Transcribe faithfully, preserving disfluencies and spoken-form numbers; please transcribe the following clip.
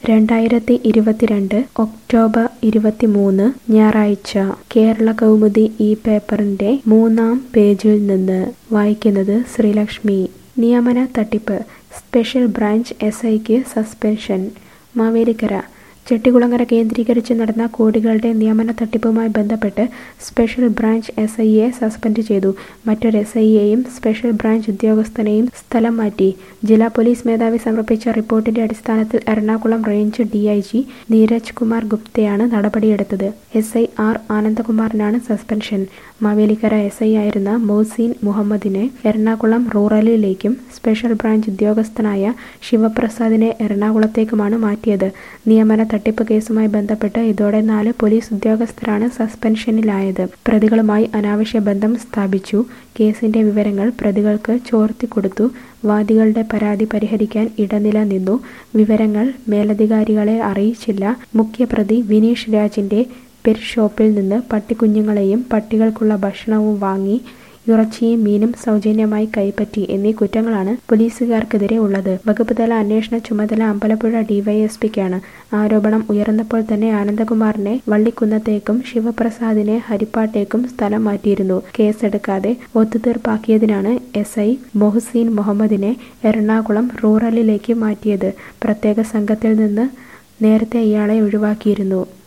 രണ്ടായിരത്തി ഇരുപത്തിരണ്ട് ഒക്ടോബർ ഇരുപത്തിമൂന്ന് ഞായറാഴ്ച കേരളകൗമുദി ഈ പേപ്പറിന്റെ മൂന്നാം പേജിൽ നിന്ന് വായിക്കുന്നത് ശ്രീലക്ഷ്മി. നിയമന തട്ടിപ്പ്, സ്പെഷ്യൽ ബ്രാഞ്ച് എസ് ഐക്ക് സസ്പെൻഷൻ. മാവേലിക്കര ചെട്ടികുളങ്ങര കേന്ദ്രീകരിച്ച് നടന്ന കോടികളുടെ നിയമന തട്ടിപ്പുമായി ബന്ധപ്പെട്ട് സ്പെഷ്യൽ ബ്രാഞ്ച് എസ് ഐയെ സസ്പെൻഡ് ചെയ്തു. മറ്റൊരു എസ് ഐയെയും സ്പെഷ്യൽ ബ്രാഞ്ച് ഉദ്യോഗസ്ഥനെയും സ്ഥലം മാറ്റി. ജില്ലാ പോലീസ് മേധാവി സമർപ്പിച്ച റിപ്പോർട്ടിന്റെ അടിസ്ഥാനത്തിൽ Ernakulam range D I G Neeraj Kumar ഗുപ്തയാണ് നടപടിയെടുത്തത്. എസ് ഐ ആർ ആനന്ദകുമാറിനാണ് സസ്പെൻഷൻ. മാവേലിക്കര എസ് ഐ ആയിരുന്ന മൊഹ്സീൻ മുഹമ്മദിനെ എറണാകുളം റൂറലിലേക്കും സ്പെഷ്യൽ ബ്രാഞ്ച് ഉദ്യോഗസ്ഥനായ ശിവപ്രസാദിനെ എറണാകുളത്തേക്കുമാണ് മാറ്റിയത്. നിയമന തട്ടിപ്പ് കേസുമായി ബന്ധപ്പെട്ട് ഇതോടെ നാല് പോലീസ് ഉദ്യോഗസ്ഥരാണ് സസ്പെൻഷനിലായത്. പ്രതികളുമായി അനാവശ്യ ബന്ധം സ്ഥാപിച്ചു. കേസിന്റെ വിവരങ്ങൾ പ്രതികൾക്ക് ചോർത്തിക്കൊടുത്തു. വാദികളുടെ പരാതി പരിഹരിക്കാൻ ഇടനില നിന്നു. വിവരങ്ങൾ മേലധികാരികളെ അറിയിച്ചില്ല. മുഖ്യപ്രതി വിനീഷ് രാജിന്റെ പെറ്റ് ഷോപ്പിൽ നിന്ന് പട്ടിക്കുഞ്ഞുങ്ങളെയും പട്ടികൾക്കുള്ള ഭക്ഷണവും വാങ്ങി ഇറച്ചിയും മീനും സൗജന്യമായി കൈപ്പറ്റി എന്നീ കുറ്റങ്ങളാണ് പോലീസുകാർക്കെതിരെ ഉള്ളത്. വകുപ്പ് തല അന്വേഷണ ചുമതല അമ്പലപ്പുഴ ഡിവൈഎസ്പിക്കാണ്. ആരോപണം ഉയർന്നപ്പോൾ തന്നെ ആനന്ദകുമാറിനെ വള്ളിക്കുന്നത്തേക്കും ശിവപ്രസാദിനെ ഹരിപ്പാട്ടേക്കും സ്ഥലം മാറ്റിയിരുന്നു. കേസെടുക്കാതെ ഒത്തുതീർപ്പാക്കിയതിനാണ് എസ് ഐ മൊഹ്സീൻ മുഹമ്മദിനെ എറണാകുളം റൂറലിലേക്ക് മാറ്റിയത്. പ്രത്യേക സംഘത്തിൽ നിന്ന് നേരത്തെ ഇയാളെ ഒഴിവാക്കിയിരുന്നു.